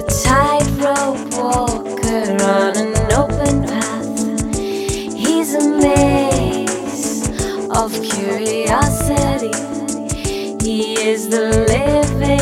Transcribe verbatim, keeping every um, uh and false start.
tightrope walker on an open path. He's a maze of curiosity. He is the living